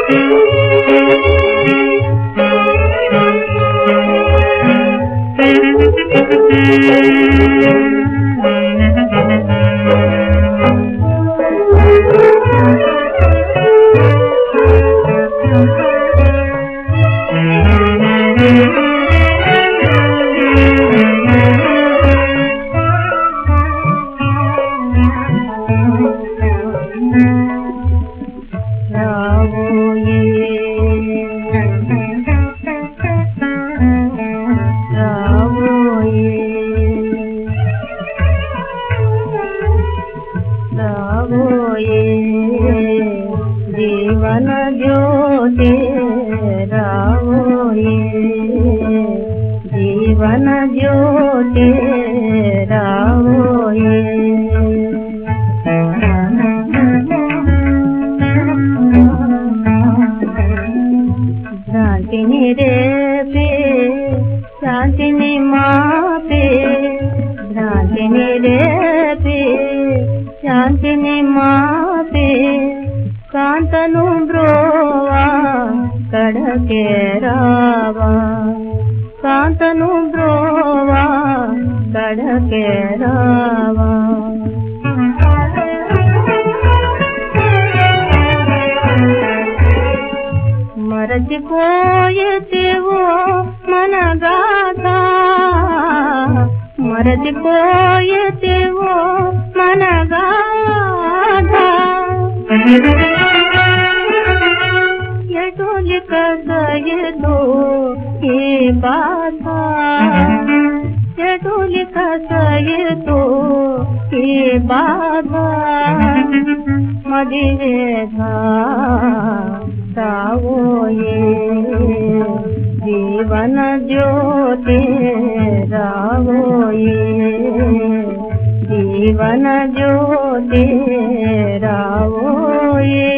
जीवन ज्योति रावोये, जीवन ज्योति रावोये। शांतिनि रेपे शांतिनि मापे, शांतिनि रेपे शांतिनि मापे, कांतनु ब्रोवा कड़के रावा, कांतनु ब्रोवा कड़के रावा। मरचिपोयते वो मन गाथा, मरचिपोयते वो मन गाथा। यटोली कसयतो ये बाधा, यटोली कसयतो ये बाधा। मदिवेधा रावोये, जीवन ज्योति रावोये, जीवन ज्योति रावोये।